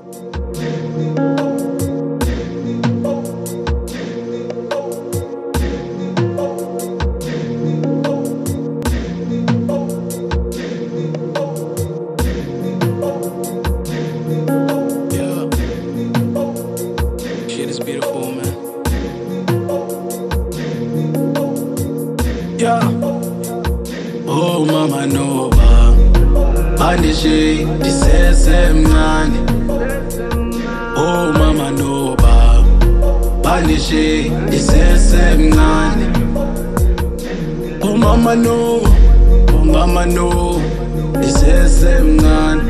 Shit is beautiful, man. Yeah. Oh mama Noba, bandishe disesemncane. Oh mama Noba, bandishe disesemncane. Oh mama no, disesemncane.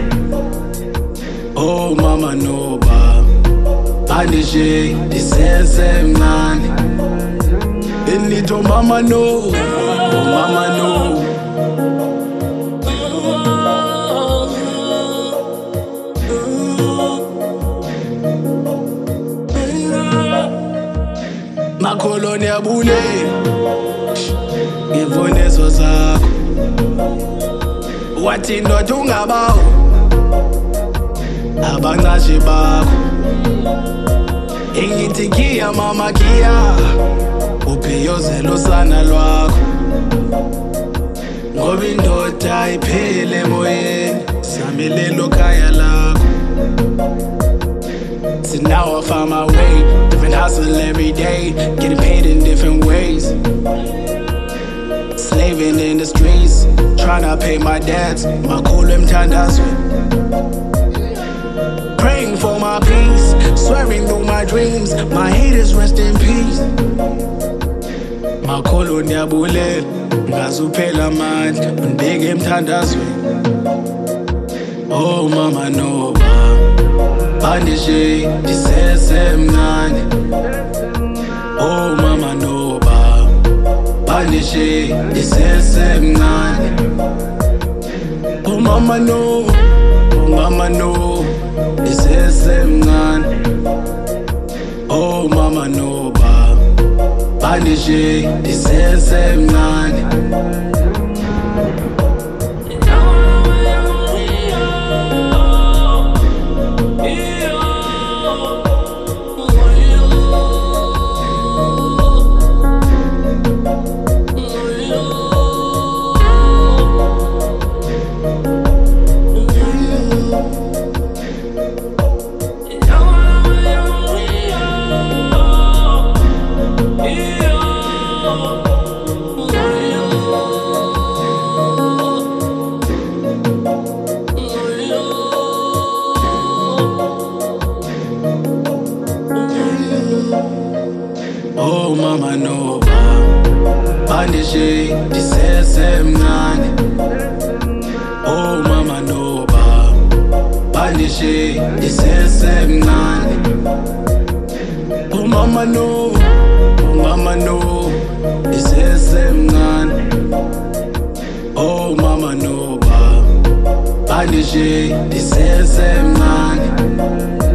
Oh mama Noba, bandishe disesemncane. Benito mama no, oh mama no. Makoloni abule, ngivunezo zakho. Wathi ndoda ungabawo, abancashi bakho. Engithi kia mama kia, uphiyozela usana lwakho. Ngoba indoda ayiphile emoyeni, siyamelela khaya lakho. So now I found my way, different hustle every day, getting paid in different ways. Slaving in the streets, tryna pay my debts, makolo emthandazweni. Praying for my peace, swearing through my dreams, my haters rest in peace. Makolo niyabulela, ngazuphela amandla, undeke emthandazweni. Oh mama Noba, bandishe disesemncane. Oh mama Noba, bandishe disesemncane. Oh mama no, disesemncane. Oh mama Noba, bandishe disesemncane. Oh mama Noba, bandishe disesemncane. Oh mama Noba, bandishe disesemncane. Oh mama no, disesemncane. Oh mama Noba, bandishe disesemncane.